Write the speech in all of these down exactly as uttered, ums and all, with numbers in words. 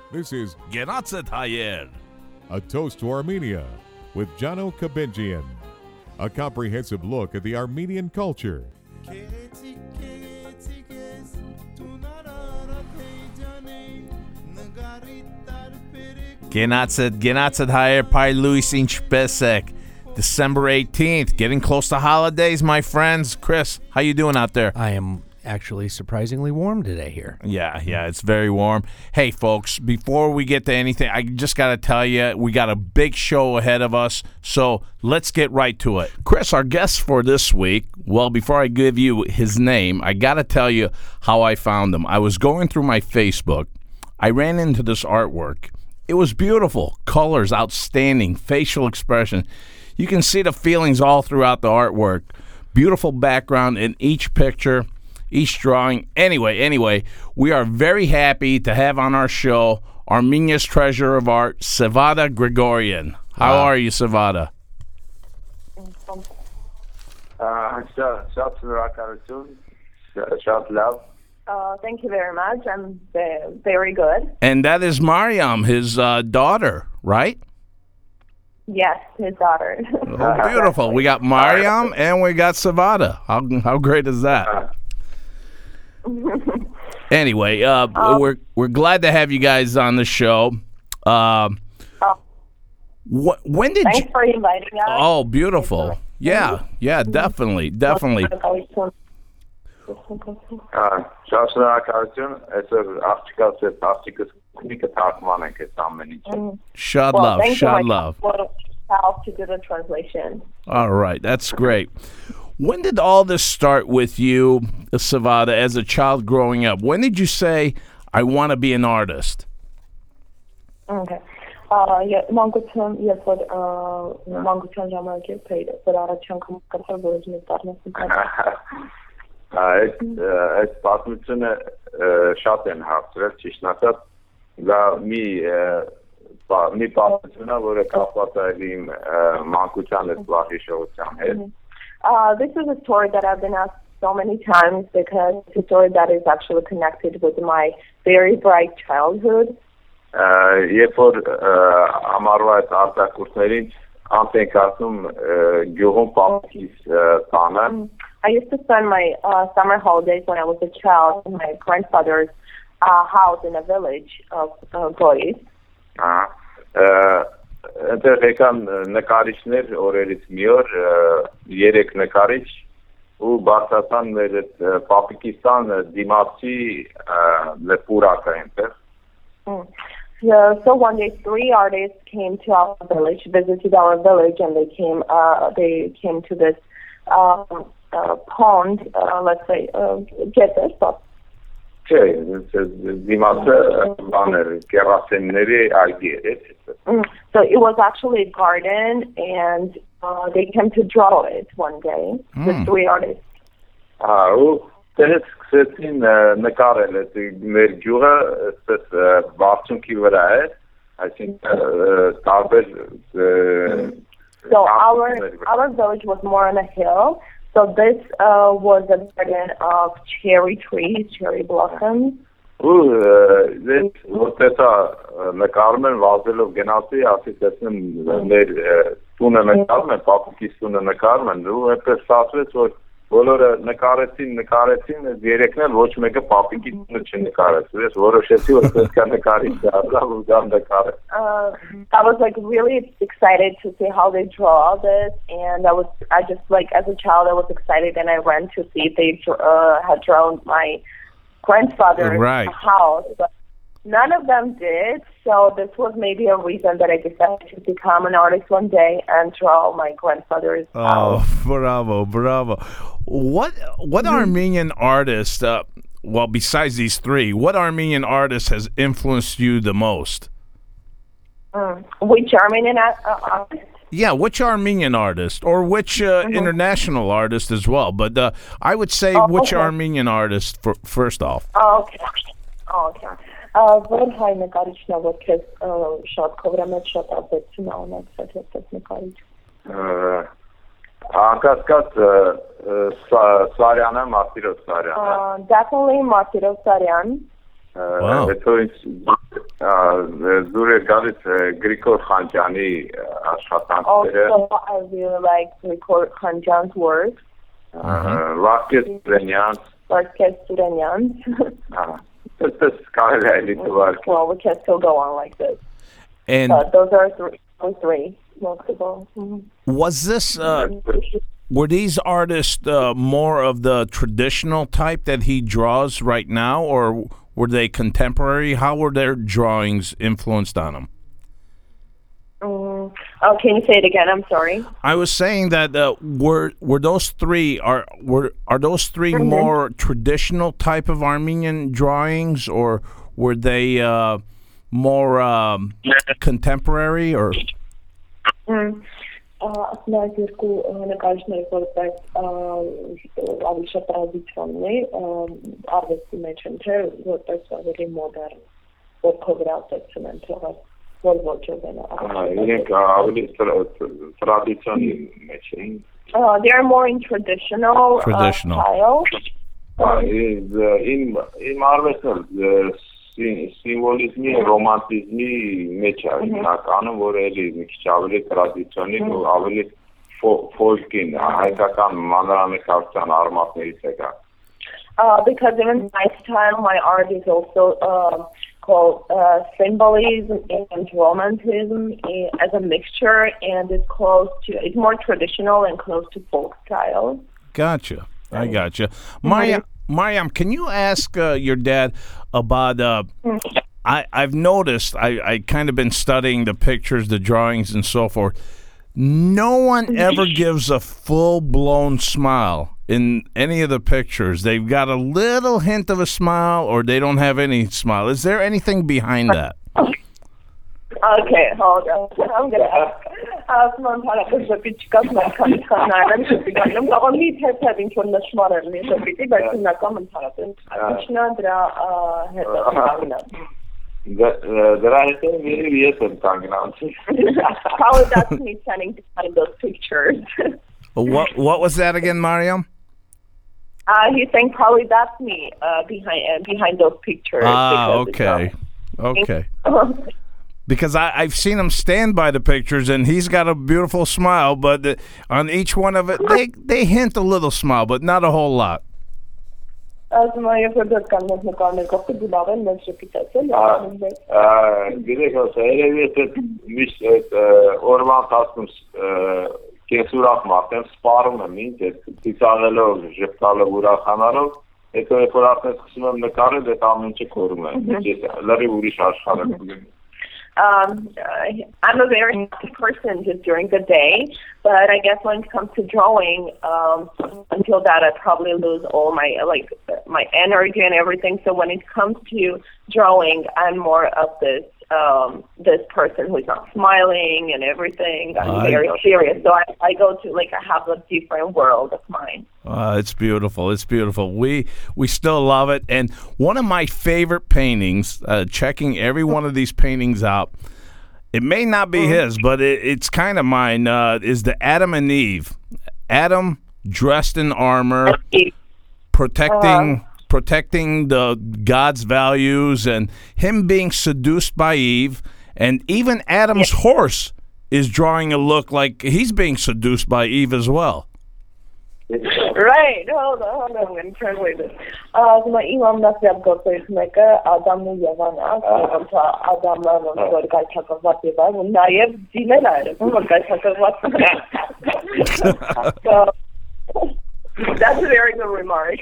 This is Genatzet Hayer. A Toast to Armenia with Jano Kabenjian. A comprehensive look at the Armenian culture. Genatzet, Genatzet Hayer, Pai Luis Inchpesek. December eighteenth, getting close to holidays, my friends. Chris, how you doing out there? I am actually surprisingly warm today here. Yeah, yeah, it's very warm. Hey, folks, before we get to anything, I just got to tell you, we got a big show ahead of us, so let's get right to it. Chris, our guest for this week, well, before I give you his name, I got to tell you how I found him. I was going through my Facebook. I ran into this artwork. It was beautiful. Colors, outstanding, facial expression. You can see the feelings all throughout the artwork. Beautiful background in each picture, each drawing. Anyway, anyway, we are very happy to have on our show Armenia's treasure of art, Sevada Grigorian. How wow. are you, Sevada? Uh, Uh, thank you very much. I'm uh, very good. And that is Mariam, his uh, daughter, right? Yes, his daughter. Oh, beautiful. We got Mariam and we got Sevada. How how great is that? Anyway, uh, um, we're we're glad to have you guys on the show. Uh, oh, wh- when did thanks you... for inviting us. Oh, beautiful. Yeah, yeah, definitely, definitely. Շատ շնորհակալություն, այսօր աղջիկս հետ աղջիկս քնիկը թարգման ենք այս ամեն ինչը. Shad well, love, shad love. Help to do the translation. All right, that's great. When did all this start with you, Sevada, as a child growing up? When did you say, I want to be an artist? Okay. Uh, yeah, մանկություն, երբ որ մանկության ժամանակ երբ էի, որ առաջին անգամ կրթել որ ես դառնա Այդ այդ պատմությունը շատ են հարցրել, ճիշտ ասած, դա մի մի պատմություն է, որը կապված է իմ մանկության հետ զբաղիչության հետ. Uh, this is a story that I've been asked so many times because it's a story that is actually connected with my very bright childhood. Երբ որ ամառվա այդ արտակուրսներին անց ենք ասում գյուղում պապիկիս տանը. I used to spend my uh, summer holidays when I was a child in my grandfather's uh, house in a village of uh, Goris. Այնտեղ եկան նկարիչներ օրերից մի օր, երեք նկարիչ ու բարձրացան մեր այդ պապիկիստան դիմացի լեպուրակը այնտեղ. Yeah, so one day three artists came to our village, visited our village, and they came uh, they came to this um, uh, pond, uh, let's say, uh, get this stuff. So it was actually a garden, and uh, they came to draw it one day, mm. the three artists. Ah, Դες սկսեցին նկարել այդ մեր գյուղը այդպես բարձունքի վրա է, այսինքն տարբեր So our our village was more on a hill, so this uh, was a garden of cherry trees, cherry blossoms. Ու դες որտեսա նկարում են վազելով գնացի, ասի տեսնեմ մեր տունը նկարում են, պապիկիս տունը նկարում են, ու այդպես ստացվեց, որ բոլորը նկարեցին, նկարեցին, երեքն էլ ոչ մեկը պապիկի տունը չնկարեց, ես որոշեցի, որ պետք է նկարիչ դառնալ ու դա նկարել. I was like really excited to see how they draw this, and I was, I just like as a child I was excited, and I ran to see if they uh, had drawn my grandfather's right. house, but none of them did, so this was maybe a reason that I decided to become an artist one day and draw my grandfather's oh, house. Oh, bravo, bravo. What what mm-hmm. Armenian artist, uh, well, besides these three, what Armenian artist has influenced you the most? Mm. Which Armenian uh, artist? Yeah, which Armenian artist, or which uh, mm-hmm. international artist as well, but uh, I would say oh, which okay. Armenian artist for, first off. Oh, okay. Oh, okay. Որ հայ նկարիչն է, որ քեզ շատ քովրամետ շատ ապեցին անած այդ նկարիչ։ Անկասկած Սարյանը, Մարտիրոս Սարյանը։ Definitely Մարտիրոս Սարյան. Wow. Հետո ինձ Դուր է գալիս Գրիգոր Խանջյանի աշխատանքները։ Also, I really like Grigor Khanjan's work. Վարդգես Սուրենյանց։ Վարդգես Սուրենյանց. This կարելի է լիցվարք։ Well, we can still go on like this. And But those are three, those three most of all. Mhm. was this, uh, were these artists uh, more of the traditional type that he draws right now, or were they contemporary? How were their drawings influenced on him? Mm. Oh, can you say it again? I'm sorry. I was saying that uh, were were those three are were are those 3 Mhm. more traditional type of Armenian drawings, or were they uh, more um, contemporary? Or Mm. Ասնայք երկու նկարիչների որպես ավելի շատ տրադիցիոնն է արվեստի մեջ են թե որպես ավելի մոդեռն որքով ասեցին են թողած որ ոչով են Իրենք ավելի տրադիցիոնի մեջ են։ They are more in traditional, Traditional. uh, style. Իմ իմ արվեստը սիմվոլիզմի, ռոմանտիզմի մեջ է հիմնականում, որ էլի մի քիչ ավելի տրադիցիոնիկ ու ավելի ֆոլկին, հայկական մանրանկարչության արմատներից է գա։ Uh, because in my style, my art is also uh, called uh, symbolism and romantism as a mixture, and it's close to, it's more traditional and close to folk style. Gotcha. I gotcha. Mariam, Mariam, can you ask uh, your dad about, uh, I, I've noticed, I, I kind of been studying the pictures, the drawings, and so forth. No one ever gives a full-blown smile in any of the pictures. They've got a little hint of a smile, or they don't have any smile. Is there anything behind that? Okay, hold on. I'm going to ask. Ասման հարաբերժը պիչկաս մարկան սկանարան շպիգանում կողմի թեթև ինչ-որ նշմարել մի շպիտի, բայց հիմնական ընդհարապեն ինչնա դրա հետը կանգնան։ Դրա հետը միրի ես եմ կանգնան։ Probably that's me standing behind those pictures. What, what was that again, Mariam? Uh, he's saying probably that's me uh, behind uh, behind those pictures. Ah, okay. Okay. Because I, I've seen him stand by the pictures, and he's got a beautiful smile, but the, on each one of it, they they hint a little smile, but not a whole lot. Կենսուրախ մարդեմ սպարում եմ ինձ, ծիծաղելով, ժպտալով, ուրախանալով, հետո երբ որ արդեն սկսում եմ նկարել, այդ ամեն ինչը կորում եմ, լրիվ ուրիշ աշխարհ եմ։ Um, I'm a very happy person just during the day, but I guess when it comes to drawing, um, until that I probably lose all my like my energy and everything. So when it comes to drawing, I'm more of this um, this person who's not smiling and everything. I'm I, very serious. So I, I go to like I have a different world of mine. Uh, it's beautiful. It's beautiful. We we still love it. And one of my favorite paintings, uh, checking every one of these paintings out, it may not be his, but it, it's kind of mine, uh, is the Adam and Eve. Adam dressed in armor, protecting protecting the God's values, and him being seduced by Eve. And even Adam's horse is drawing a look like he's being seduced by Eve as well. Right, hold on, hold on, I'm going to translate this. Ասում եմ իմ ամենասիրած գործերից մեկը Ադամն ու Եվան է, ոնց է Ադամը ոնց որ գայթակղված եւ այլ, ու նաեւ դինել է երևում որ գայթակղված է։ So that's a very good remark.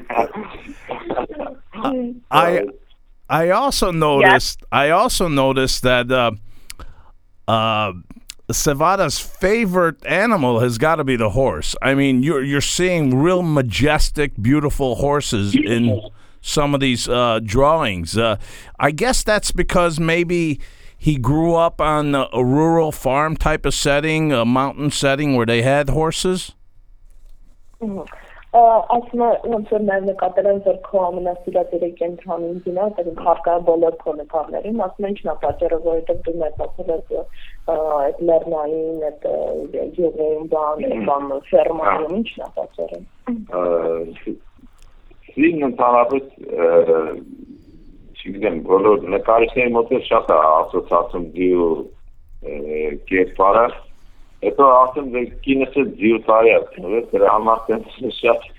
I I also noticed yeah. I also noticed that uh uh Sevada's favorite animal has got to be the horse. I mean, you're you're seeing real majestic, beautiful horses in some of these uh, drawings. Uh, I guess that's because maybe he grew up on a, a rural farm type of setting, a mountain setting where they had horses. Mm-hmm. Ասում եմ ոնց որ նաև նկատել եմ որ քո ամենասիրածերը կենտրոնին դինա, այդ հարկա բոլոր քո նկարներին, ասում են ինչն է պատճառը, որովհետև դու մեծացել ես այդ լեռնային, այդ յուղերում բան, բան ֆերմայում, ինչն է պատճառը։ Սին ընդհանրապես չգիտեմ, բոլոր նկարիչների մոտ էլ շատ է ասոցացում ձիու կերպարը, հետո ասեմ, որ կինս էլ ձիու տարի է թվում, դրա համար տենց շատ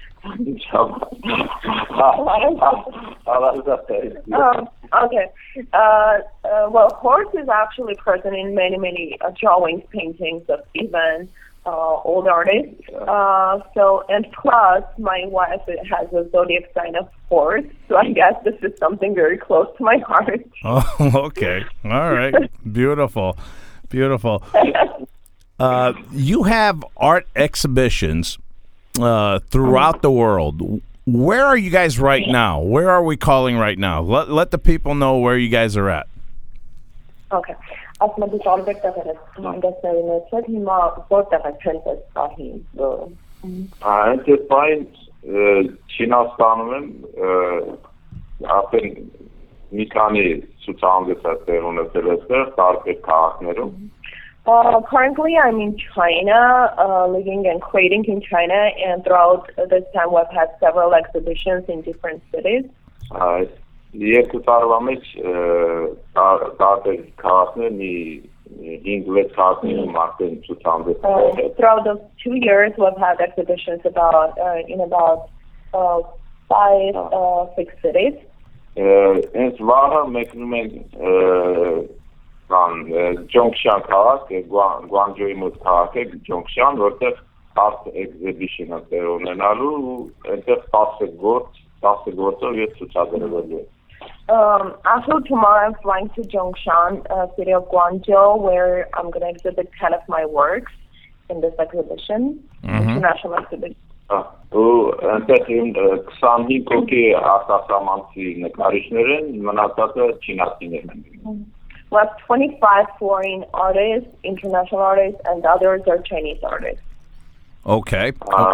Okay. Uh, uh, well, horse is actually present in many, many uh, drawings, paintings of even uh, old artists. Uh, so, and plus, my wife has a zodiac sign of horse, so I guess this is something very close to my heart. Oh, okay. All right. Beautiful. Beautiful. Uh, you have art exhibitions uh, throughout the world. Where are you guys right now? Where are we calling right now? Let let the people know where you guys are at. Okay. Ասում եմ դու ալբերտ տղերս հանդեսների մեջ էր, հիմա որտեղ է փենտես պահին։ Այնտեղ պահին Չինաստանում եմ, ապեն մի քանի ցուցահանդեսներ ունեցել այստեղ, տարբեր քաղաքներում։ Uh, currently, I'm in China, uh, living and creating in China, and throughout this time, we've had several exhibitions in different cities. Uh, Երկու տարվա մեջ տարբեր քաղաքներ, մի հինգ-վեց քաղաքներում արդեն ցուցահանդեսներ։ Throughout those two years, we've had exhibitions about uh, in about uh, five, uh, six cities. Hենց վաղը մեկնում ենք Zhongshan քաղաք, Guangzhou-ի մոտ քաղաք է Zhongshan, որտեղ art exhibition-ը տեղ ունենալու, այնտեղ տասը գործ, տասը գործով ես ցուցադրելու եմ։ Um, actually, tomorrow I'm flying to Zhongshan, uh, city of Guangzhou, where I'm going to exhibit ten of my works in this exhibition, mm-hmm. international exhibition. Ու այնտեղ քսանհինգ հոգի արտասահմանցի նկարիչներ են, մնացածը չինացիներ են։ We have twenty-five foreign artists, international artists, and the others are Chinese artists. Okay.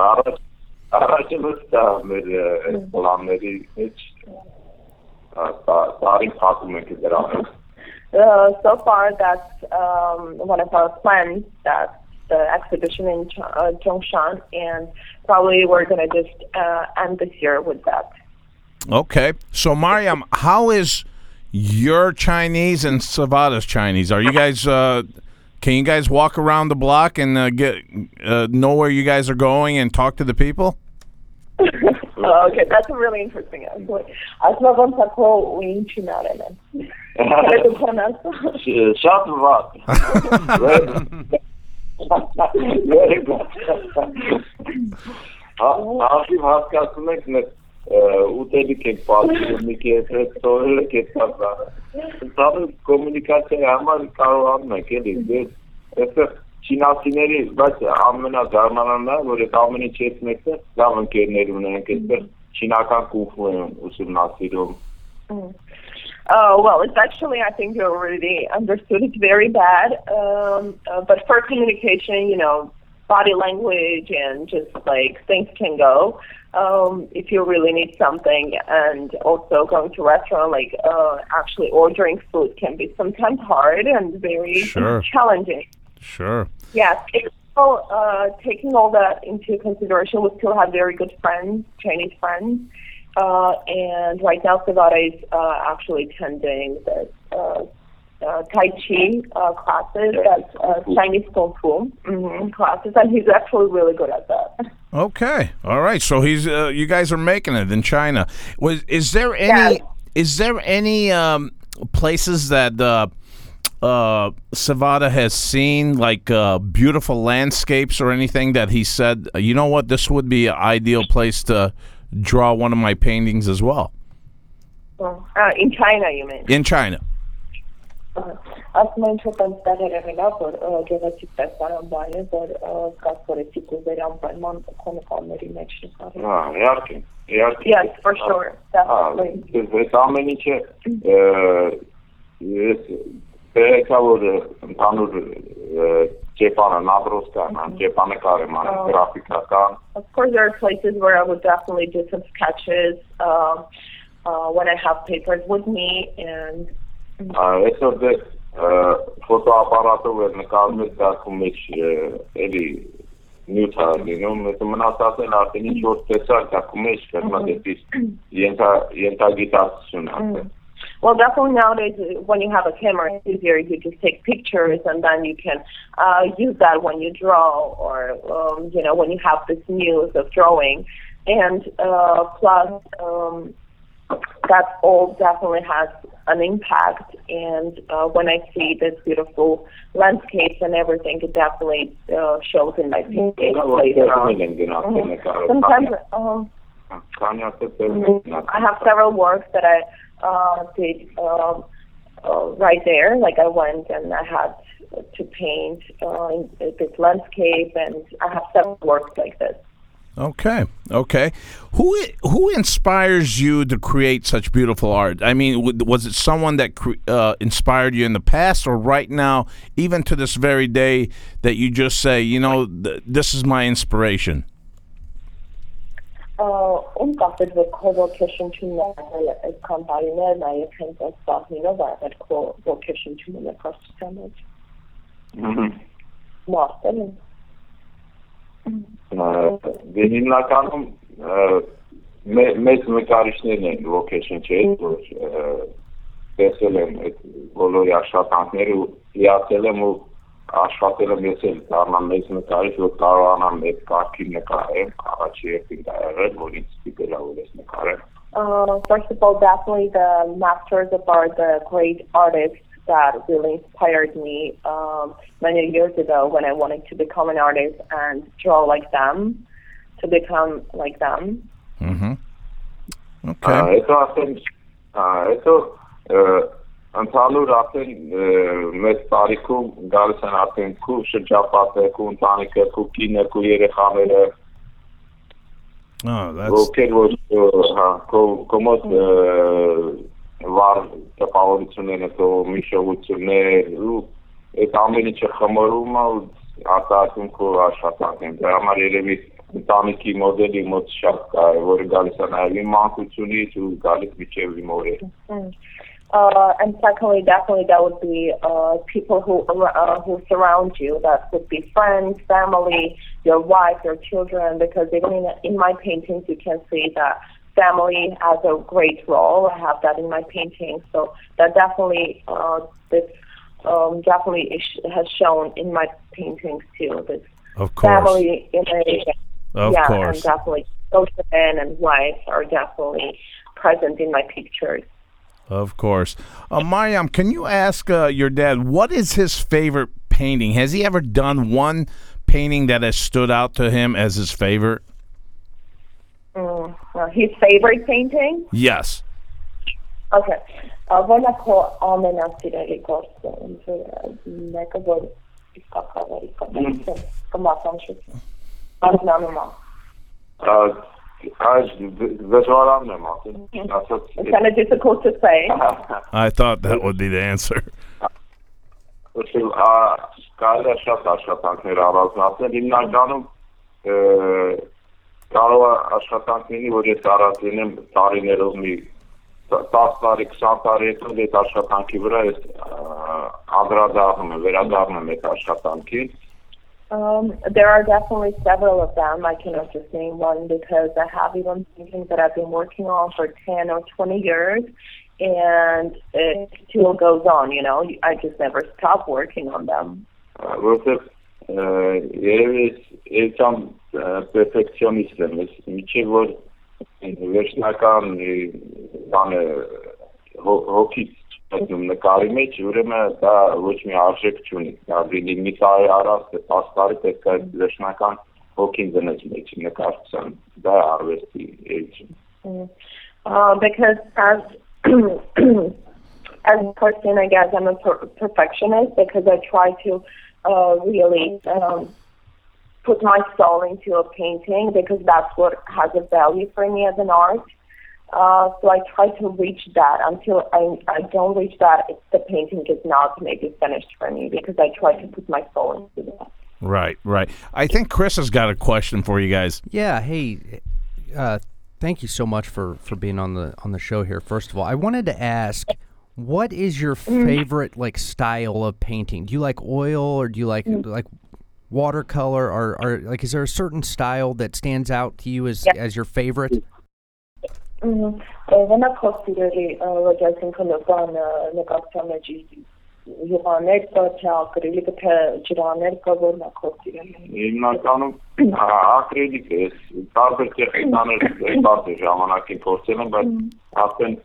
Uh, so far, that's um, one of our plans, that's the exhibition in Ch- uh, Zhongshan, and probably we're going to just uh, end this year with that. Okay. So, Mariam, how is your Chinese and Savada's Chinese? Are you guys, uh, can you guys walk around the block and uh, get uh, know where you guys are going and talk to the people? Oh, okay, that's a really interesting answer. As well as I call we Chinarene. Shut up. Very good. How do you have customers? Ուտելիք եք պատմում, մի կերպ ծորել եք այդ կապը։ Ընդհանուր կոմունիկացիայի համար կարողանում եք էլի, այստեղ չինացիների, բայց ամենազարմանալն է, որ այդ ամեն ինչ ես մեկը լավ ընկերներ ունենք, այստեղ չինական կուֆու են ուսումնասիրում։ Oh, well, it's actually, I think you already understood it very bad, um, uh, but for communication, you know, body language and just like things can go. Um, if you really need something, and also going to a restaurant, like uh, actually ordering food can be sometimes hard and very sure. challenging. Sure. Yes. So, uh, taking all that into consideration, we still have very good friends, Chinese friends. Uh, and right now, Savada is uh, actually attending the uh, uh, Tai Chi uh, classes, that's uh, Chinese Kung Fu mm-hmm, classes, and he's actually really good at that. Okay, all right. So he's, uh, you guys are making it in China. Was is there any? Yeah. Is there any um, places that uh, uh, Savada has seen, like uh, beautiful landscapes or anything that he said, you know what, this would be an ideal place to draw one of my paintings as well? Uh, in China, you mean? In China. Ասում են չէ տենց տեղեր եղել է, որ գեղեցիկ տեսարան բան է, որ կասկորեցիկ ուզեր անպայման քոնիքալների մեջ նկարել։ Հա, իհարկե, իհարկե։ Yes, for sure, definitely. Այս ամեն ինչը ես բերեկա որ ընդհանուր Ջեպանը, Նաբրոսկան, Ջեպանկարը, գրաֆիկական. Of course, there are places where I would definitely do some sketches uh, uh, when I have papers with me and Այսօր դե ֆոտոապարատով էր նկարում ես դասում մեջ էլի նյութ է լինում, ես մնացածն արդեն ինչ որ տեսակ դասում մեջ կերմա դեպիս ենթագիտակցություն արդեն։ Well, definitely nowadays, when you have a camera, it's easier. You just take pictures, and then you can uh, use that when you draw, or um, you know, when you have this muse of drawing. And uh, plus, um, that all definitely has an impact. And uh, when I see this beautiful landscapes and everything, it definitely uh, shows in my painting later on. Mm-hmm. Sometimes um, mm-hmm. I have several works that I uh, did uh, uh, right there. Like I went and I had to paint uh, this landscape, and I have several works like this. Okay, okay. Who who inspires you to create such beautiful art? I mean, was it someone that uh, inspired you in the past, or right now, even to this very day, that you just say, you know, th- this is my inspiration? اون قصد به کوکشن چون نه کامپانی نه کنسل ساخته و کوکشن چون نه کاستمر. ماستر. Հիմնականում մեծ նկարիչներն են vocation չէ, որ տեսել եմ այդ բոլորի աշխատանքները ու հիացել եմ ու աշխատել եմ ես էլ դառնամ մեծ նկարիչ, որ կարողանամ այդ կարգի նկարել, առաջի երբին դա եղել, որ ինձ ստիպել ա որ ես նկարեմ. First of all, definitely the masters of art, the great artists that really inspired me um, many years ago when I wanted to become an artist and draw like them, to become like them. Mm-hmm. Okay. Հետո ասեմ, հետո ընդհանուր ասեն մեծ տարիքում գալիս են ասեն քու շրջապատը, քու ընտանիքը, քու կինը, քու երեխաները. Oh, that's. Okay, was ha, կոմոդ վար տպավորությունները թո միշողություններ ու այդ ամեն ինչը խմորում է ու արտահայտում քո աշխատանքին դրա համար երևի ընտանիքի մոդելի մոտ շատ կարևոր գալիս է նաև իմ մանկությունից ու գալիս միջև իմ օրերը. Uh, and secondly, definitely that would be uh, people who uh, who surround you. That would be friends, family, your wife, your children. Because even in, in my paintings, you can see that family has a great role. I have that in my paintings, so that definitely uh, this um, definitely is, has shown in my paintings too. This of course. Family image, of yeah, course, and definitely children and wife are definitely present in my pictures. Of course. Uh, Mariam, can you ask uh, your dad, what is his favorite painting? Has he ever done one painting that has stood out to him as his favorite? Mm, uh, his favorite painting? Yes. Okay. When I call Amena Sirari Gorson, it's kind of difficult to say. I thought that would be the answer. Կարելի է շատ աշխատանքներ առանձնացնել, հիմնականում կարող է աշխատանքների, որ ես արած լինեմ տարիներով մի տասը տարի, քսան տարի հետո այդ աշխատանքի վրա ես անդրադառնում եմ, վերադառնում եմ այդ աշխատանքին. Um, there are definitely several of them. I cannot just name one because I have even paintings that I've been working on for ten or twenty years, and it still goes on, you know. I just never stop working on them. Որովհետև ես եմ պերֆեկցիոնիստ եմ, միջև որ վերջնական բանը հոգից նկարի մեջ ուրեմն դա ոչ մի արժեք չունի, դա լինի մի տարի առած, տասը տարի պետք է վերջնական հոգին դնես մեջ նկարչության, դա արվեստի էություն. Because as as a person, I guess I'm a per- perfectionist because I try to uh, really um, put my soul into a painting because that's what has a value for me as an art. Uh, so I try to reach that. Until I, I don't reach that, the painting is not maybe finished for me because I try to put my soul into that. Right, right. I think Chris has got a question for you guys. Yeah, hey, uh, thank you so much for, for being on the on the show here. First of all, I wanted to ask, what is your favorite like style of painting? Do you like oil or do you like mm. like watercolor or, or like is there a certain style that stands out to you as yeah. as your favorite? When I consider what I think on the captain, յուղաներ կա, թե ակրիլիկը, թե ջրաներ կա, որ նա կոստիրել է։ Հիմնականում ակրիլիկ է, տարբեր տեխնիկաներ տարբեր ժամանակին փորձել են, բայց ասեն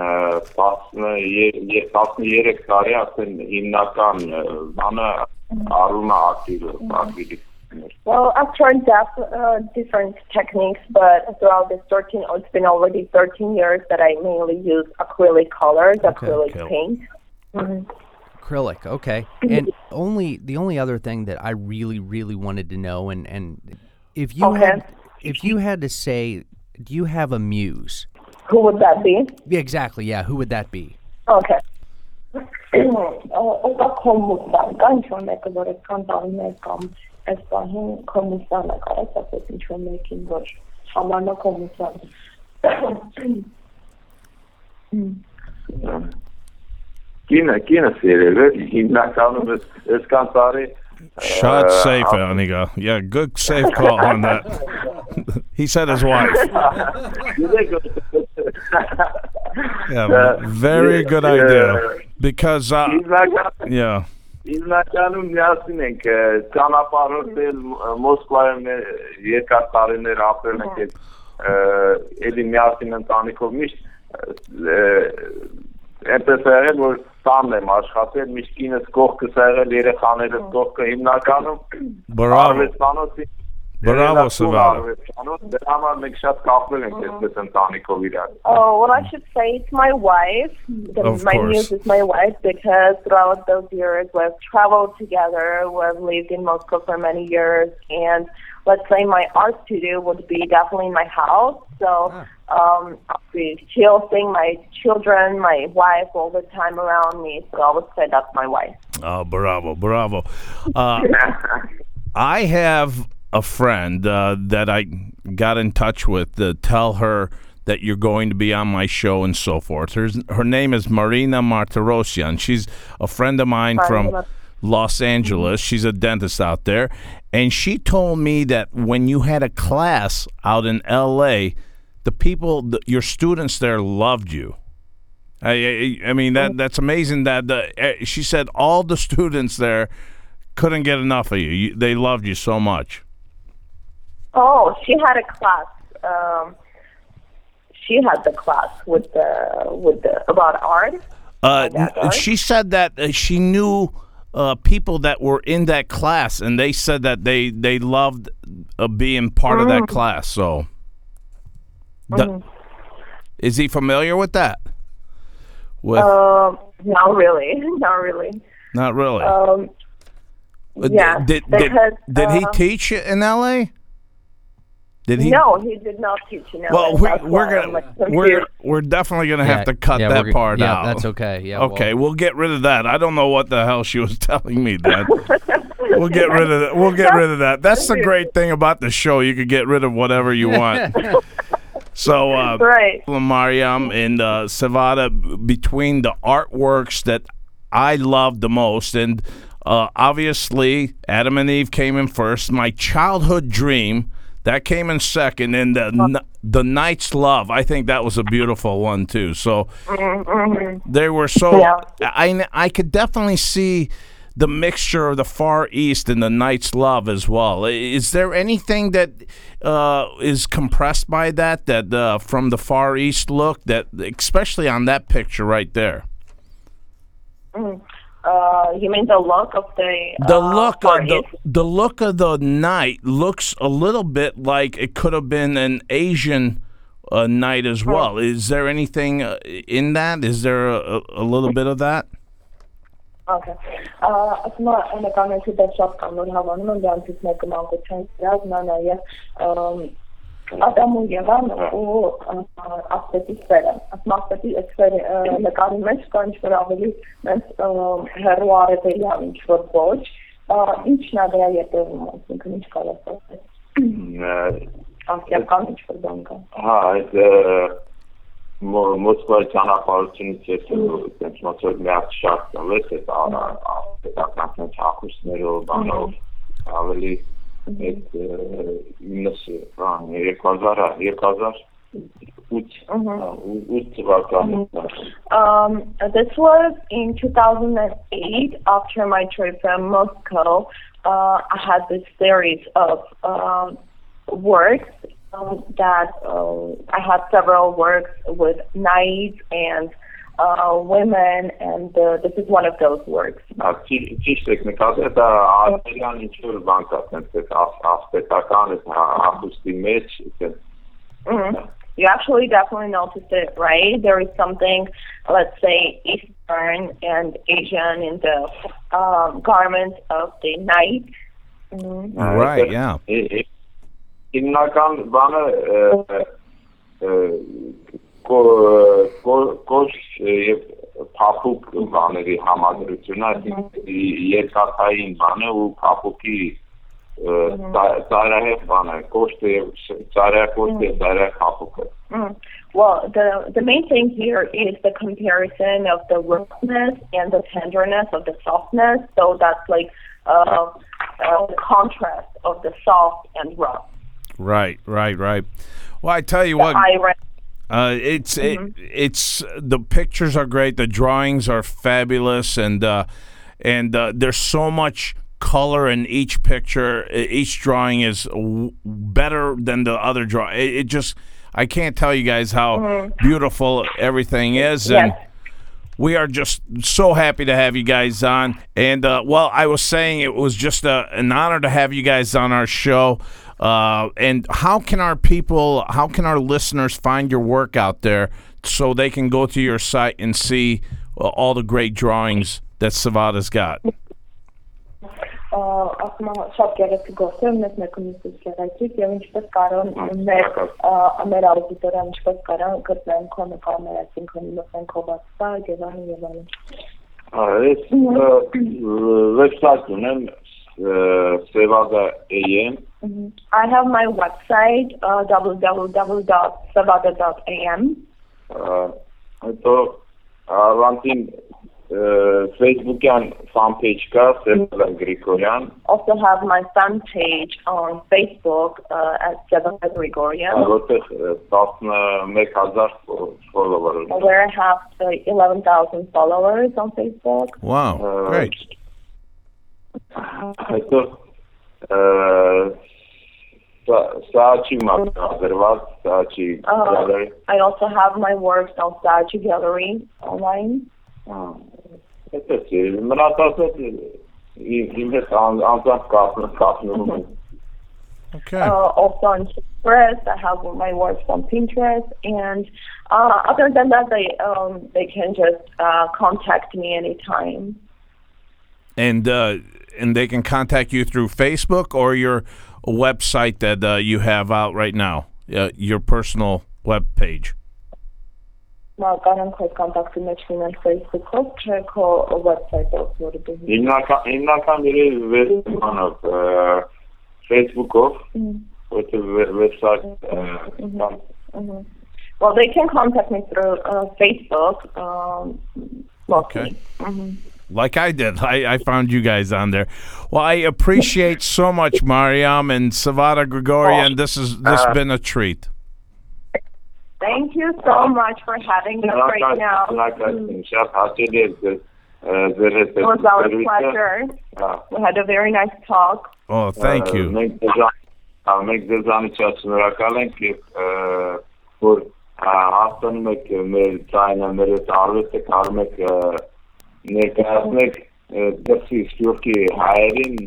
տասներեք տարի ասեն հիմնական բանը առում է ակրիլիկ։ Well, I've tried def- uh, different techniques, but throughout this thirteen, oh, it's been already thirteen years that I mainly use acrylic colors, okay, acrylic okay. paint. Mm-hmm. Acrylic, okay. And only the only other thing that I really, really wanted to know, and, and if you okay. had, if you had to say, do you have a muse? Who would that be? Yeah, exactly. Yeah, who would that be? Okay. Kina, Kina serial, հիմնականում ես կան տարի Shot safe, Aniga. Yeah, good safe call on that. He said his wife. Yeah, very good idea. Because, uh, yeah. Հիմնականում միասին ենք ճանապարհորդել Մոսկվայում երկար տարիներ ապրել ենք այդ էլի միասին ընտանիքով միշտ այնպես է եղել որ տանն եմ աշխատել միշտ կինս կողքս է եղել երեխաներս կողքը հիմնականում արվեստանոցի Bravo, Savannah. Oh, well, I should say it's my wife. The, my muse is my wife because throughout those years we've traveled together. We've lived in Moscow for many years. And let's say my art studio would be definitely in my house. So um, I'll be shielding my children, my wife all the time around me. So I would say that's my wife. Oh, bravo, bravo. Uh, I have a friend uh, that I got in touch with to tell her that you're going to be on my show and so forth. Her, her name is Marina Martirosyan. She's a friend of mine from Los Angeles. She's a dentist out there. And she told me that when you had a class out in L A, the people, the, your students there loved you. I, I, I mean, that that's amazing. That the, she said all the students there couldn't get enough of you. you they loved you so much. Oh, she had a class. Um, she had the class with the with the about art. Uh, art. She said that uh, she knew uh, people that were in that class, and they said that they they loved uh, being part mm. of that class. So, the, mm. is he familiar with that? With uh, not really, not really, not really. Um, yeah, did did, because, did, did uh, he teach in L A? Did he? No, he did not teach in L A. Well, we, we're gonna like we're we're definitely gonna yeah, have to cut yeah, that part yeah, out. That's okay. Yeah. Okay, well. we'll get rid of that. I don't know what the hell she was telling me then. We'll get rid of that. We'll get rid of that. That's the great thing about the show. You could get rid of whatever you want. So, uh, right. Mariam and uh, Savannah, between the artworks that I love the most, and uh, obviously Adam and Eve came in first. My childhood dream. That came in second, and the the Night's Love. I think that was a beautiful one too. So mm-hmm. they were so. Yeah. I I could definitely see the mixture of the Far East and the Night's Love as well. Is there anything that uh, is compressed by that that uh, from the Far East look that, especially on that picture right there? Mm. Uh, you mean the look of the uh, the look Far of the, East? the look of the night looks a little bit like it could have been an Asian uh, night as well. Hmm. Is there anything uh, in that? Is there a, a little bit of that? Okay. Uh, ասում եմ կանոնի դեպ շատ կանոն հավանում եմ դրանից մեկը մանկության դրազնանա եւ Ադամու Եվան ու ասպետի սերը։ Ասում ասպետի սերը նկարի մեջ կա ինչ-որ ավելի մենց հեռու արևելյան ինչ-որ ոչ, ինչն է դրա ետևում, այսինքն ինչ կարող ասել։ Ասիական ինչ-որ բան կա։ Հա, այդ Մոսկվայի ճանապարհությունից հետո դեպի մոտոր միած շատ լեզ է պետական հակուսներով բանով ավելի այդ իննս բան երկու հազար երկու հազար ութ Ուր թվականին։ Um, this was in two thousand eight, after my trip from Moscow. Uh, I had this series of um, works um, that uh, I had several works with knights and uh, women, and uh, this is one of those works. Ճիշտ եք նկատել, դա արտերյան ինչ-որ բան կա, այդպես ասպետական, ապուստի մեջ, Mm-hmm. You actually definitely noticed it, right? There is something, let's say, Eastern and Asian in the um, garments of the knight. Mm-hmm. Right, yeah. Հիմնական բանը կոշ եւ փափուկ բաների համադրությունն է, երկաթային բանը ու փափուկի ծայրահեղ բանը, կոշտը եւ ծայրահեղ եւ ծայրահեղ փափուկը. Well, the the main thing here is the comparison of the roughness and the tenderness of the softness. So that's like uh, uh, the contrast of the soft and rough. Right, right, right. Well, I tell you The what, iron. uh, it's Mm-hmm. it, it's the pictures are great, the drawings are fabulous, and uh, and uh, there's so much color in each picture. Each drawing is w- better than the other drawing. It, it just, I can't tell you guys how Mm-hmm. beautiful everything is, and Yes. we are just so happy to have you guys on. And uh, well, I was saying it was just a, an honor to have you guys on our show. Uh, and how can our people, how can our listeners find your work out there so they can go to your site and see uh, all the great drawings that Savada's got? Ասում եմ շատ գեղեցիկ գործեր ունես մեկը մյուսից գեղեցիկ եւ ինչպես կարող մեր մեր աուդիտորիան ինչպես կարող գտնեն քո նկարները, այսինքն լսեն քո բացա, Գևանի եւ այլն։ Այս website ունեմ Savada A M. I have my website uh, w w w dot savada dot a m. Հետո Avantin Facebook-յան fan page կա, Savada Grigoryan. Also have my fan page on Facebook uh, at Savada Grigoryan, Որտեղ տասնմեկ հազար follower ունեմ։ where I have uh, eleven thousand followers on Facebook. Wow, great. Հետո Saatchi Magadrvat, Saatchi Uh, Gallery. I also have my works on Saatchi Gallery online. Այդպես է, մնացածը իմ հետ անձամբ կապնում կապնում։ Okay. Uh, also on Pinterest, I have my works on Pinterest, and uh, other than that, they um, they can just uh, contact me anytime. And uh, and they can contact you through Facebook or your website that uh, you have out right now, uh, your personal web page. Now, I'm quite contacting me on Facebook, check or website also. Հիմնական հիմնական դերի վեբանով Facebook-ով, որտեղ website Mm-hmm. Well, they can contact me through uh, Facebook. Um, mostly. Okay. Mm-hmm. Like I did. I, I found you guys on there. Well, I appreciate so much, Mariam and Savada Grigoryan. This has this Uh, been a treat. Thank you so much for having us right now. Շատ հաճելի է ձեր հետ It was our pleasure. We had a very nice talk. Oh, thank you. Մենք մենք ձեզանից շնորհակալ ենք որ հաստանում եք մեր ցայնը, մեր արվեստը կարում եք ներկայացնել դրսի Սփյուռքի հայերին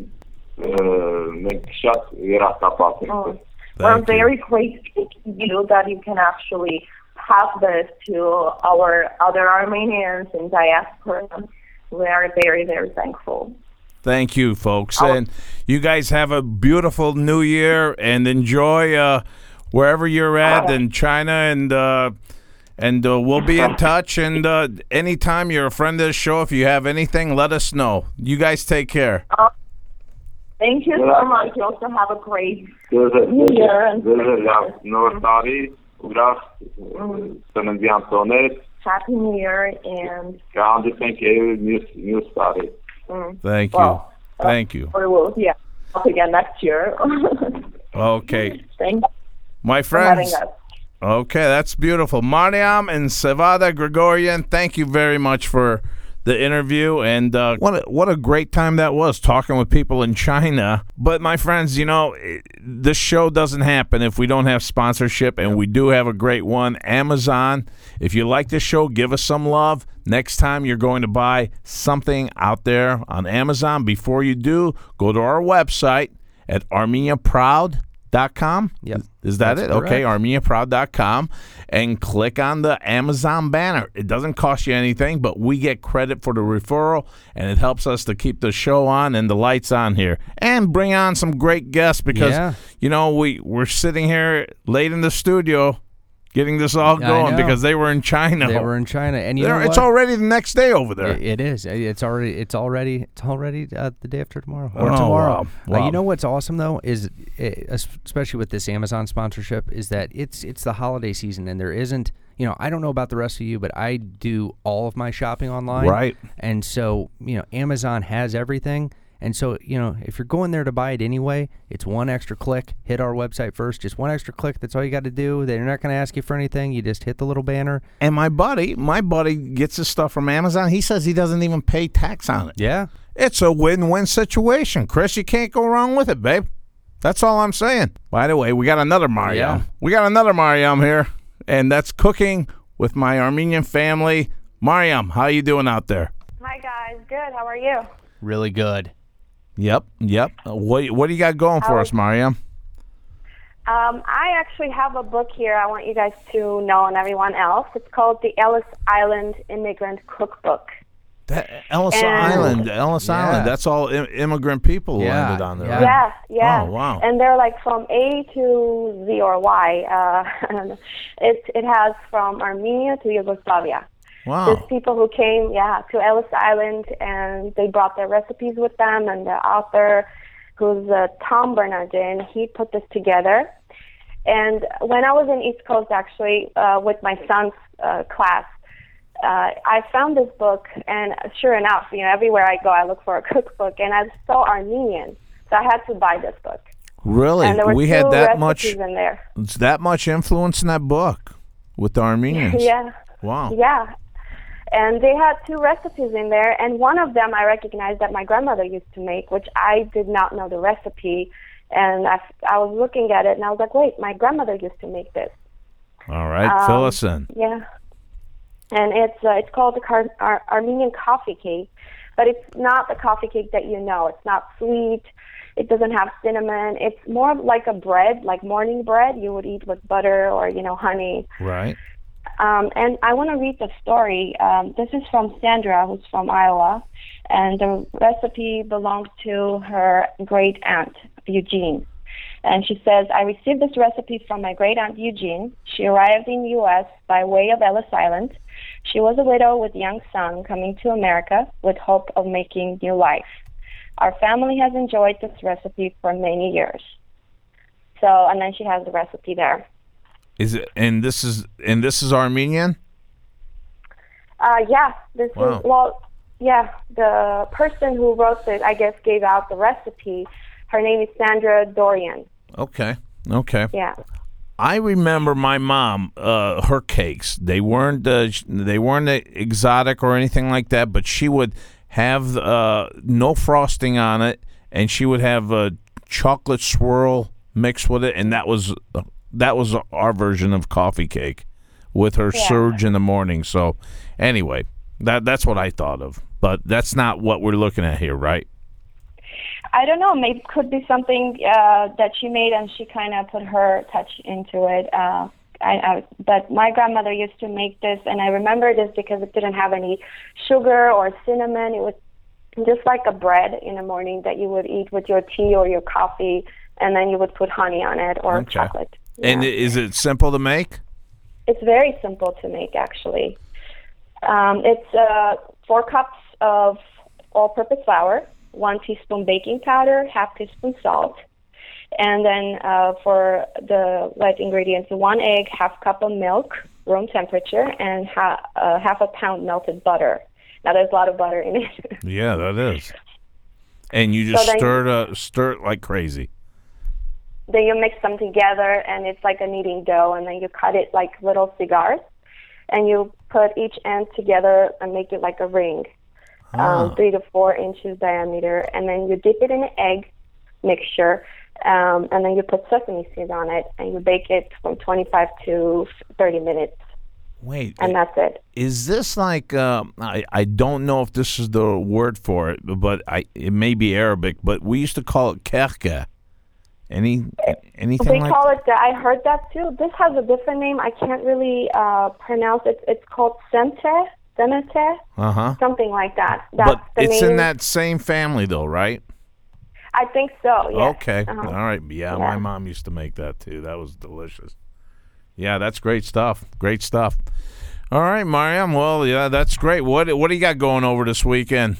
մենք շատ երախտապատ ենք։ We're Thank you. very grateful to you that you can actually pass this to our other Armenians in diaspora. We are very, very thankful. Thank you, folks. And you guys have a beautiful new year and enjoy uh, wherever you're at in China. And uh, and uh, we'll be in touch. And uh, anytime you're a friend of the show, if you have anything, let us know. You guys take care. Uh, thank you so much. You also have a great new year. And Նոր տարի, ուրախ ծննդյան տոներ, Happy New Year. And կհանդիպենք մյուս մյուս տարի։ mm, Thank you. well, uh, Thank you. we will, yeah, talk again next year. Okay. Thanks My for having friends, us. Okay, that's beautiful. Mariam and Sevada Gregorian, thank you very much for the interview, and uh, what a, what a great time that was, talking with people in China. But, my friends, you know, this show doesn't happen if we don't have sponsorship, and we do have a great one. Amazon, if you like this show, give us some love. Next time you're going to buy something out there on Amazon, before you do, go to our website at armenia proud dot com. Yep. Is that That's it? correct. Okay, armenia proud dot com, and click on the Amazon banner. It doesn't cost you anything, but we get credit for the referral, and it helps us to keep the show on and the lights on here, and bring on some great guests, because, Yeah. you know, we, we're sitting here late in the studio getting this all I going know. because they were in China. They were in China, and you They're- know it's what? already the next day over there. It, it is. It's already. It's already. It's already uh, the day after tomorrow, or Oh, tomorrow. wow. Uh, Wow. you know what's awesome though is, eh, especially with this Amazon sponsorship, is that it's it's the holiday season, and there isn't. You know, I don't know about the rest of you, but I do all of my shopping online, Right. And so, you know, Amazon has everything. And so, you know, if you're going there to buy it anyway, it's one extra click. Hit our website first. Just one extra click. That's all you got to do. They're not going to ask you for anything. You just hit the little banner. And my buddy, my buddy gets his stuff from Amazon. He says he doesn't even pay tax on it. Yeah. It's a win-win situation. Chris, you can't go wrong with it, babe. That's all I'm saying. By the way, we got another Mariam. Yeah. We got another Mariam here, and that's cooking with my Armenian family. Mariam, how you doing out there? Hi guys, good. How are you? Really good. Yep, yep. Uh, What what do you got going for I us, Mariam? Um, I actually have a book here I want you guys to know and everyone else. It's called The Ellis Island Immigrant Cookbook. That Ellis And- Island, Ellis Yeah. Island. That's all Im- immigrant people who Yeah, landed on there. yeah. Right? Yeah, yeah. Oh, wow. And they're like from A to Z or Y. Uh, and it it has from Armenia to Yugoslavia. Wow. There's people who came, yeah, to Ellis Island, and they brought their recipes with them. And the author, who's uh, Tom Bernardin, he put this together. And when I was in East Coast, actually, uh, with my son's uh, class, uh, I found this book, and sure enough, you know, everywhere I go, I look for a cookbook, and I was so Armenian, so I had to buy this book. Really? And there were We two had that recipes much in there. it's that much influence in that book with the Armenians. Yeah. Wow. Yeah. And they had two recipes in there, and one of them I recognized that my grandmother used to make, which I did not know the recipe. And I, I was looking at it, and I was like, wait, my grandmother used to make this. All right, Um, fill us in. Yeah. And it's uh, it's called the Car- Ar- Armenian coffee cake, but it's not the coffee cake that you know. It's not sweet. It doesn't have cinnamon. It's more like a bread, like morning bread you would eat with butter or, you know, honey. Right. Um, and I want to read the story. Um, this is from Sandra, who's from Iowa, and the recipe belongs to her great aunt, Eugene. And she says, I received this recipe from my great aunt Eugene. She arrived in the U S by way of Ellis Island. She was a widow with a young son coming to America with hope of making new life. Our family has enjoyed this recipe for many years. So, and then she has the recipe there. Is it and this is and this is Armenian? Uh, yeah, this Wow. is, well, yeah, the person who wrote it, I guess, gave out the recipe. Her name is Sandra Dorian. Okay. Okay. Yeah. I remember my mom, uh, her cakes. They weren't uh, sh- they weren't exotic or anything like that, but she would have uh, no frosting on it, and she would have a chocolate swirl mixed with it, and that was that was our version of coffee cake with her Yeah. surge in the morning. So anyway, that that's what I thought of, but that's not what we're looking at here, right? I don't know. Maybe it could be something uh, that she made and she kind of put her touch into it. Uh, I, I, but my grandmother used to make this, and I remember this because it didn't have any sugar or cinnamon. It was just like a bread in the morning that you would eat with your tea or your coffee, and then you would put honey on it or Okay. chocolate. And Yeah. is it simple to make? It's very simple to make, actually. Um, it's uh, four cups of all-purpose flour, one teaspoon baking powder, half teaspoon salt, and then uh, for the wet ingredients, one egg, half cup of milk, room temperature, and ha- uh, half a pound melted butter. Now, there's a lot of butter in it. Yeah, that is. And you just So then- stir it, uh, stir it like crazy. then you mix them together, and it's like a kneading dough, and then you cut it like little cigars, and you put each end together and make it like a ring, Ah. um, three to four inches diameter, and then you dip it in an egg mixture, um, and then you put sesame seeds on it, and you bake it from twenty-five to thirty minutes, Wait, and that's it. is this like uh, I I don't know if this is the word for it, but I it may be Arabic, but we used to call it kerke. Any anything They like call it that. I heard that too. This has a different name. I can't really uh, pronounce it. It's called semte, semete, Uh huh. something like that. That's But the it's name. in that same family, though, right? I think so. Yes. Okay. Uh-huh. All right. Yeah, Yeah. my mom used to make that too. That was delicious. Yeah, that's great stuff. Great stuff. All right, Mariam. Well, yeah, that's great. What what do you got going over this weekend?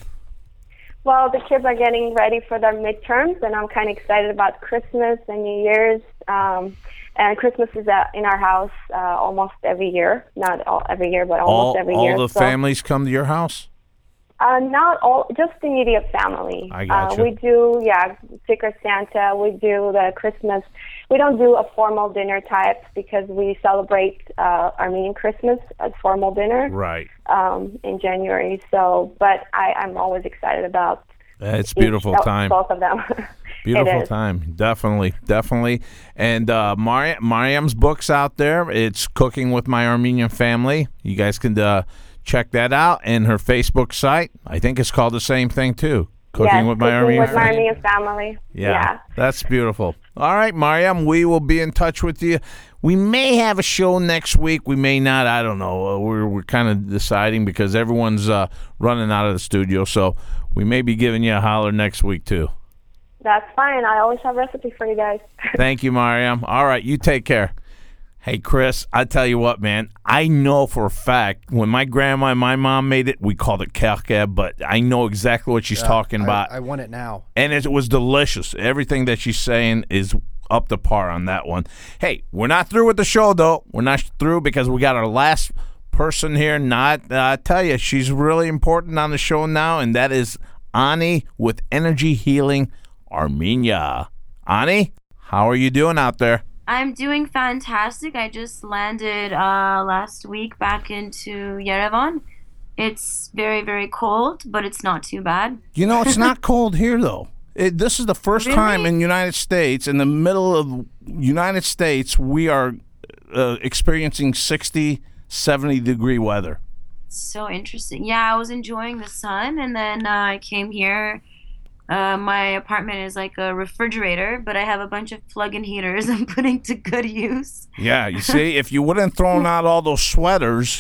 Well, the kids are getting ready for their midterms, and I'm kind of excited about Christmas and New Year's. Um, and Christmas is uh, in our house uh, almost every year. Not all, every year, but almost all every all year. the So- families come to your house? Uh, not all, just the immediate family. I gotcha. Uh, we do, yeah, Secret Santa. We do the Christmas. We don't do a formal dinner type because we celebrate uh, Armenian Christmas as formal dinner Right. um, in January. So, but I, I'm always excited about It's each- beautiful both- time. Both of them. Beautiful It is. time. Definitely, definitely. And uh, Mari- Mariam's book's out there. It's Cooking with My Armenian Family. You guys can uh, check that out. And her Facebook site, I think it's called the same thing, too. Cooking Yes, with My Cooking Armenian with my Family. Armenian family. Yeah, Yeah. that's beautiful. All right, Mariam, we will be in touch with you. We may have a show next week. We may not. I don't know. Uh, we're we're kind of deciding because everyone's uh, running out of the studio. So we may be giving you a holler next week, too. That's fine. I always have recipe for you guys. Thank you, Mariam. All right, you take care. Hey, Chris, I tell you what, man. I know for a fact when my grandma and my mom made it, we called it kerke, but I know exactly what she's talking I- about. I want it now. And it was delicious. Everything that she's saying is up to par on that one. Hey, we're not through with the show, though. We're not through because we got our last person here. Not, uh, I tell you, she's really important on the show now, and that is Ani with Energy Healing Armenia. Ani, how are you doing out there? I'm doing fantastic. I just landed uh, last week back into Yerevan. It's very, very cold, but it's not too bad. You know, it's not cold here, though. It, this is the first Really? time in United States, in the middle of United States, we are uh, experiencing sixty, seventy degree weather. So interesting. Yeah, I was enjoying the sun, and then uh, I came here. Uh, my apartment is like a refrigerator, but I have a bunch of plug-in heaters I'm putting to good use. Yeah, you see, if you wouldn't thrown out all those sweaters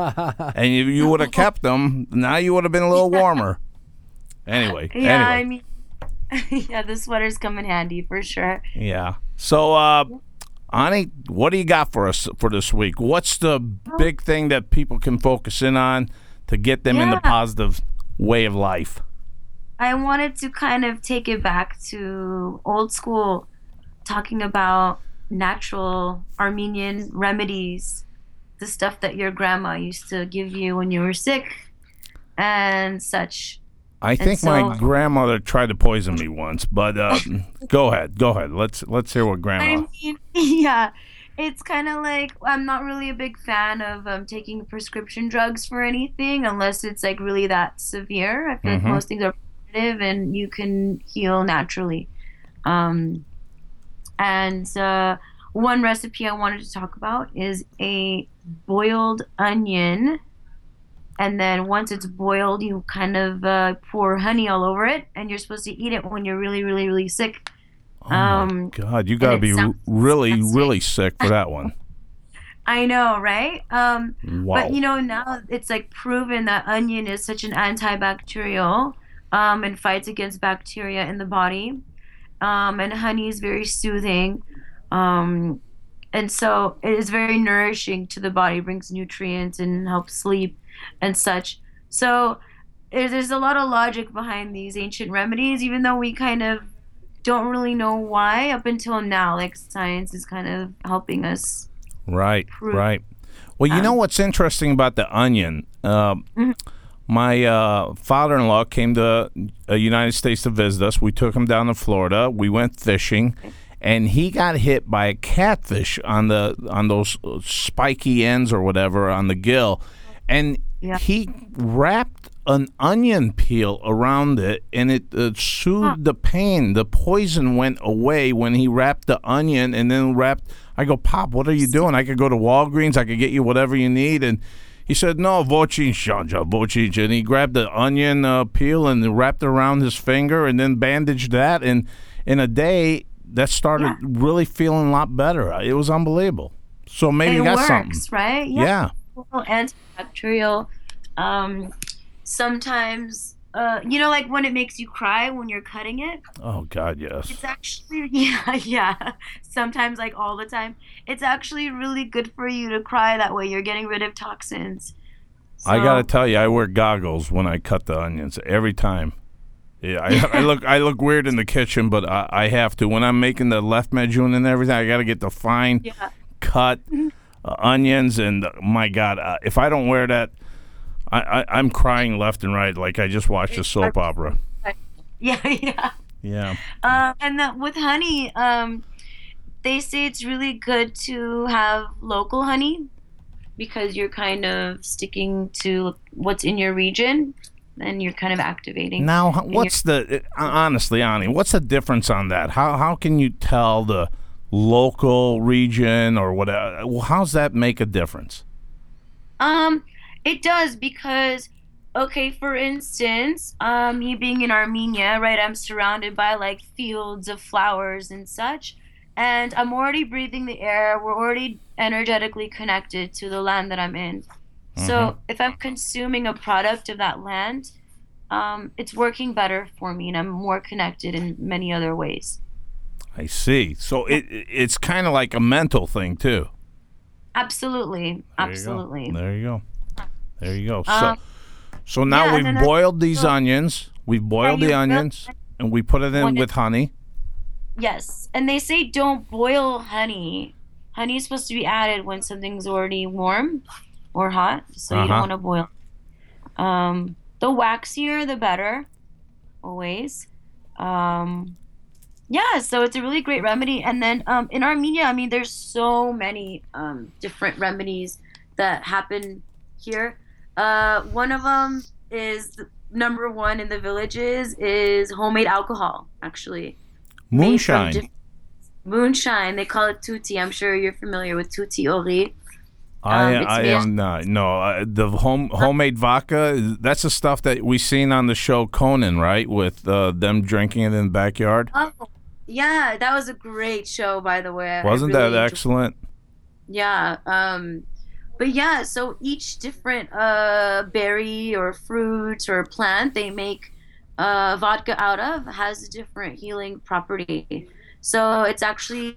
and you, you would have kept them, now you would have been a little warmer. Anyway, Yeah, I anyway, mean, yeah, the sweaters come in handy for sure. yeah. So, uh, Ani, what do you got for us for this week? What's the big thing that people can focus in on to get them in the Yeah. positive way of life? I wanted to kind of take it back to old school, talking about natural Armenian remedies, the stuff that your grandma used to give you when you were sick and such. I think so- my grandmother tried to poison me once, but uh, go ahead, go ahead. Let's let's hear what grandma. I mean, yeah, it's kind of like I'm not really a big fan of um, taking prescription drugs for anything unless it's like really that severe. I feel Mhm. like most things are preventative and you can heal naturally. Um, and uh, one recipe I wanted to talk about is a boiled onion. And then once it's boiled, you kind of uh, pour honey all over it, and you're supposed to eat it when you're really, really, really sick. Oh my Um, God, you got to it be r- sounds really, disgusting. really sick for that one. I know, right? Um, Wow. But you know, now it's like proven that onion is such an antibacterial um, and fights against bacteria in the body. Um, and honey is very soothing. Um, and so it is very nourishing to the body, brings nutrients and helps sleep and such. So there's, there's a lot of logic behind these ancient remedies, even though we kind of don't really know why up until now. Like science is kind of helping us. Right, proof. right. Well, you Um, know what's interesting about the onion? Um, Mhm. My uh, father-in-law came to the United States to visit us. We took him down to Florida. We went fishing, and he got hit by a catfish on the on those spiky ends or whatever on the gill, and Yeah. he wrapped an onion peel around it, and it uh, soothed the pain. The poison went away when he wrapped the onion, and then wrapped. I go, Pop, what are you doing? I could go to Walgreens. I could get you whatever you need, and he said, no, vocin shanja, vocin. And he grabbed the onion uh, peel and wrapped it around his finger and then bandaged that. And in a day, that started Yeah. really feeling a lot better. It was unbelievable. So maybe It you got works, something. right? Yeah. Antibacterial. Um, sometimes, uh, you know, like when it makes you cry when you're cutting it. Oh, God, yes. It's actually, yeah, yeah. Sometimes, like all the time. It's actually really good for you to cry that way. You're getting rid of toxins. I So- got to tell you, I wear goggles when I cut the onions every time. Yeah, I, I look I look weird in the kitchen, but I, I have to. When I'm making the left medjoon and everything, I got to get the fine Yeah. cut uh, onions. And uh, my God, uh, if I don't wear that, I, I, I'm crying left and right like I just watched a soap opera. Yeah, yeah. Yeah. Uh, and that with honey, um, they say it's really good to have local honey because you're kind of sticking to what's in your region and you're kind of activating. Now, h- what's the uh, honestly, Ani? What's the difference on that? How how can you tell the local region or whatever? Well, how's that make a difference? Um, it does because, okay, for instance, um, me being in Armenia, right, I'm surrounded by like fields of flowers and such, and I'm already breathing the air. We're already energetically connected to the land that I'm in. So if I'm consuming a product of that land, um, it's working better for me, and I'm more connected in many other ways. I see. So it it's kind of like a mental thing too. Absolutely, There you go. absolutely. There you go. There you go. So Um, so now yeah, and we've then I- boiled these so- onions. We've boiled you the boil- onions and we put it in When it- with honey. Yes, and they say don't boil honey. Honey is supposed to be added when something's already warm or hot, so you Uh-huh. don't want to boil. Um, the waxier, the better, always. Um, yeah, so it's a really great remedy. And then um, in Armenia, I mean, there's so many um, different remedies that happen here. Uh, one of them is number one in the villages is homemade alcohol, actually. Made from Moonshine. diff- moonshine. They call it tutti. I'm sure you're familiar with tutti ori. I Um, it's I made- am not. No, uh, the home homemade vodka. That's the stuff that we seen on the show Conan, right? With uh, them drinking it in the backyard. Oh, yeah, that was a great show, by the way. I Wasn't really that enjoyed- excellent? Yeah. Um, but yeah, so each different uh, berry or fruit or plant they make uh, vodka out of has a different healing property. So it's actually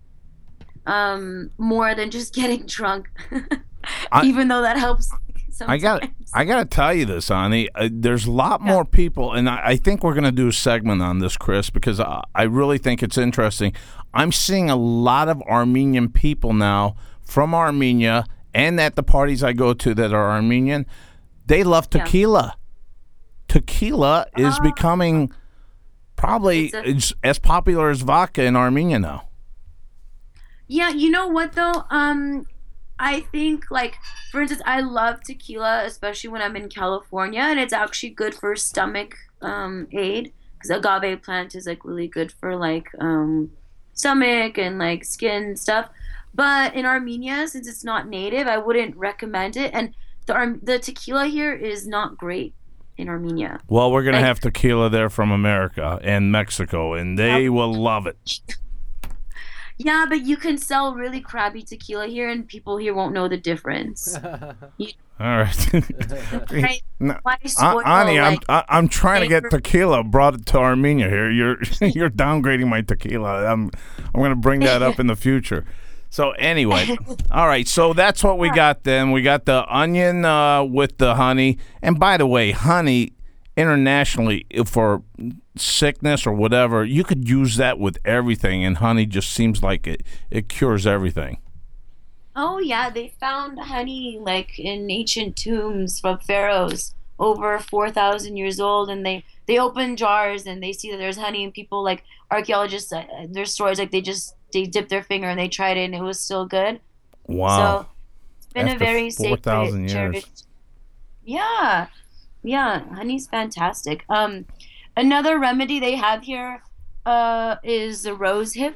um, more than just getting drunk, I- even though that helps. I got sometimes. I got to tell you this, Ani. Uh, there's a lot more people, and I, I think we're going to do a segment on this, Chris, because I, I really think it's interesting. I'm seeing a lot of Armenian people now from Armenia, and at the parties I go to that are Armenian, they love Yeah. tequila. Tequila is Ah. becoming probably It's a- it's as popular as vodka in Armenia now. Yeah, you know what though? Um, I think like for instance, I love tequila, especially when I'm in California, and it's actually good for stomach um, aid because agave plant is like really good for like um, stomach and like skin stuff. But in Armenia, since it's not native, I wouldn't recommend it. And the Ar- the tequila here is not great in Armenia. Well, we're going to Like- have tequila there from America and Mexico, and they will love it. Yeah, but you can sell really crappy tequila here, and people here won't know the difference. All right. Right? No, Why A- spoil, Ani, I'm like- I- I'm trying to get flavor- tequila brought it to Armenia here. You're you're downgrading my tequila. I'm I'm going to bring that up in the future. So anyway, all right. So that's what we got then. We got the onion uh, with the honey. And by the way, honey internationally for sickness or whatever, you could use that with everything. And honey just seems like it it cures everything. Oh yeah, they found honey like in ancient tombs from pharaohs over four thousand years old, and they they open jars and they see that there's honey, and people like archaeologists, uh, there's stories like they just they dipped their finger and they tried it and it was still good. Wow. So it's been After a very four thousand sacred, years. cherished. Yeah, yeah, honey's fantastic. Um, another remedy they have here uh, is the rose hip.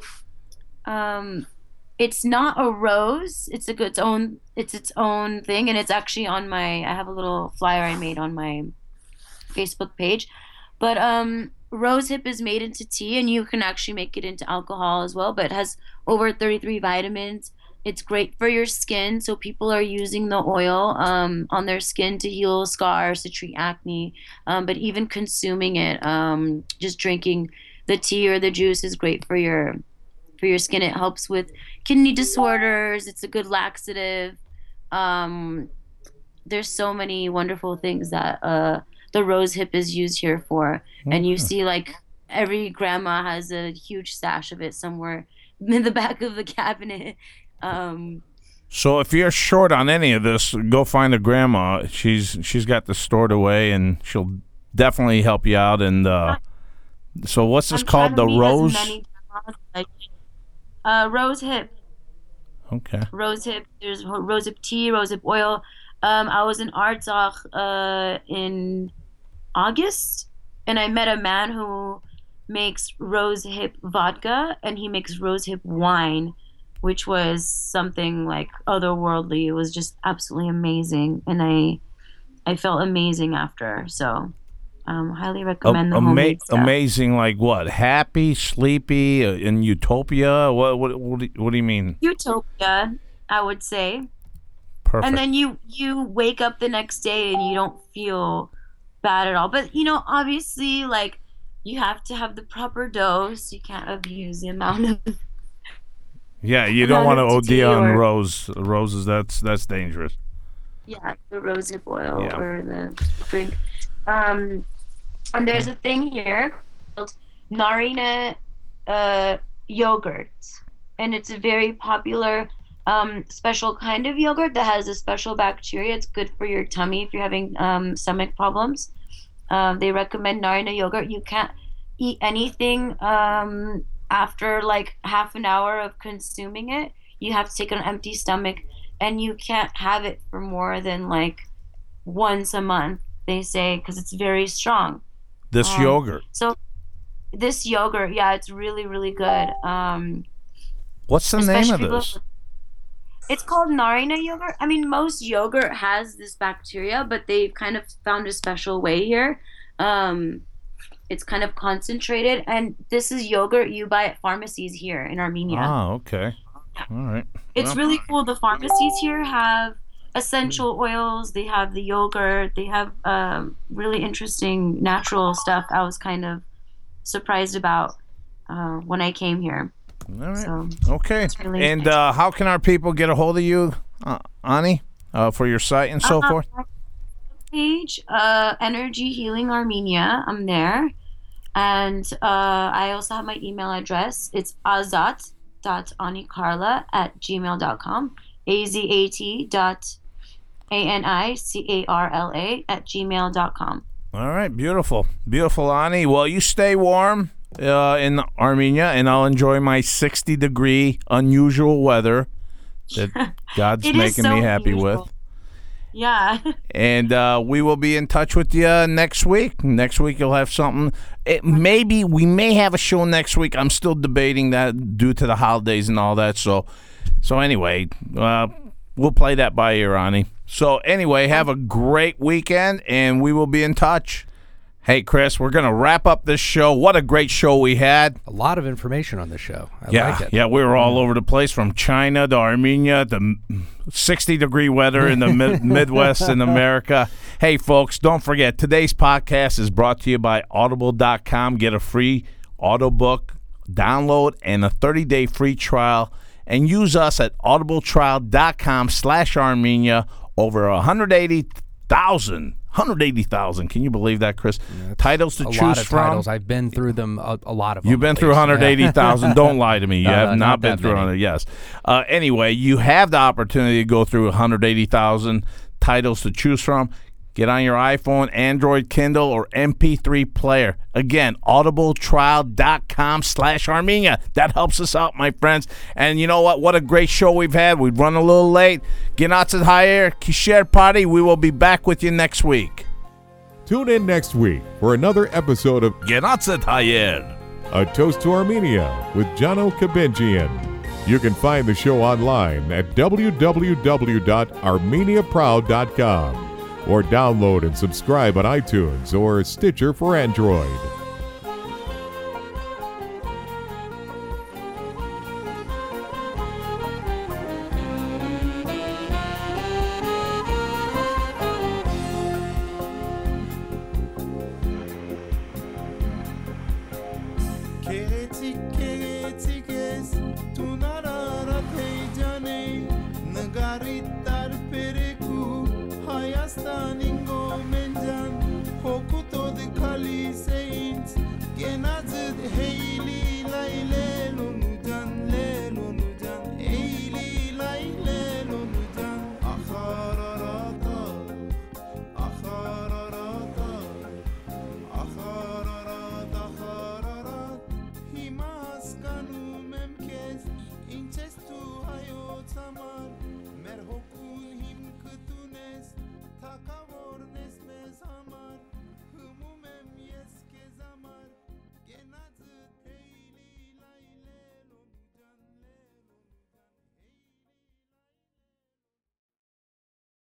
Um, it's not a rose. It's a its own. It's its own thing, and it's actually on my. I have a little flyer I made on my Facebook page, but um, rose hip is made into tea, and you can actually make it into alcohol as well. But it has over thirty-three vitamins. It's great for your skin, so people are using the oil um, on their skin to heal scars, to treat acne. Um, but even consuming it, um, just drinking the tea or the juice is great for your for your skin. It helps with kidney disorders. It's a good laxative. Um, there's so many wonderful things that uh, the rose hip is used here for, and you see like every grandma has a huge stash of it somewhere in the back of the cabinet. Um, So if you're short on any of this, go find a grandma. She's she's got this stored away, and she'll definitely help you out. And uh, so what's this I'm called? trying The to meet as rose? many grandmas as I can. Uh, rose hip. Okay. Rose hip. There's rose hip tea, rose hip oil. Um, I was in Artsakh uh, in August, and I met a man who makes rose hip vodka, and he makes rose hip wine, which was something like otherworldly. It was just absolutely amazing, and I I felt amazing after. So, um, highly recommend the Ama- homemade stuff. Amazing, like what? Happy, sleepy, uh, in utopia? What? What? What do you, what do you mean? Utopia, I would say. Perfect. And then you you wake up the next day and you don't feel bad at all. But you know, obviously, like you have to have the proper dose. You can't abuse the amount of. Yeah, you don't want to amount of O D tea on or- rose roses. That's that's dangerous. Yeah, the rosehip oil Yeah. or the drink. Um, and there's a thing here called Narina uh, yogurt, and it's a very popular um, special kind of yogurt that has a special bacteria. It's good for your tummy if you're having um, stomach problems. Um, they recommend Narina yogurt. You can't eat anything um, after like half an hour of consuming it. You have to take it on an empty stomach, and you can't have it for more than like once a month, they say, because it's very strong. This Um, yogurt. So this yogurt, yeah, it's really, really good. Um, What's the name especially of people- this? It's called Narina yogurt. I mean, most yogurt has this bacteria, but they've kind of found a special way here. Um, it's kind of concentrated, and this is yogurt you buy at pharmacies here in Armenia. Ah, okay. All right. It's Well, really cool. The pharmacies here have essential oils. They have the yogurt. They have um, really interesting natural stuff. I was kind of surprised about uh, when I came here. all right. So Okay. really And nice. uh, how can our people get a hold of you, uh, Ani, uh, for your site and so Uh, forth? page, uh, Energy Healing Armenia. I'm there, and uh, I also have my email address. It's azat dot anicarla at gmail dot com. A Z A T dot A N I C A R L A at gmail dot com. All right. Beautiful. Beautiful, Ani. Well, you stay warm uh, in Armenia, and I'll enjoy my sixty degree unusual weather that God's It is making so me happy unusual. with. Yeah. And uh, we will be in touch with you next week. Next week you'll have something. It, maybe we may have a show next week. I'm still debating that due to the holidays and all that. So, so anyway, uh, we'll play that by ear, Ani. So anyway, have a great weekend, and we will be in touch. Hey, Chris, we're going to wrap up this show. What a great show we had. A lot of information on the show. I Yeah, like it. yeah, we were all over the place, from China to Armenia to sixty degree weather in the mid- Midwest in America. Hey, folks, don't forget, today's podcast is brought to you by audible dot com. Get a free audiobook download and a thirty day free trial, and use us at audibletrial dot com slash Armenia. Over one hundred eighty thousand. one hundred eighty thousand. Can you believe that, Chris? Titles to a choose lot of from. titles. I've been through them, a, a lot of them. You've been at through least. one hundred eighty thousand. Don't lie to me. You No, have no, not not been that through many. one hundred. Yes. Uh, anyway, you have the opportunity to go through one hundred eighty thousand titles to choose from. Get on your iPhone, Android, Kindle, or M P three player. Again, audibletrial.com slash Armenia. That helps us out, my friends. And you know what? What a great show we've had. We've run a little late. Ginatzat Hayer, Kisher Party. We will be back with you next week. Tune in next week for another episode of Ginatzat Hayer, A Toast to Armenia with Jano Kabenjian. You can find the show online at w w w dot armenia proud dot com or download and subscribe on iTunes or Stitcher for Android.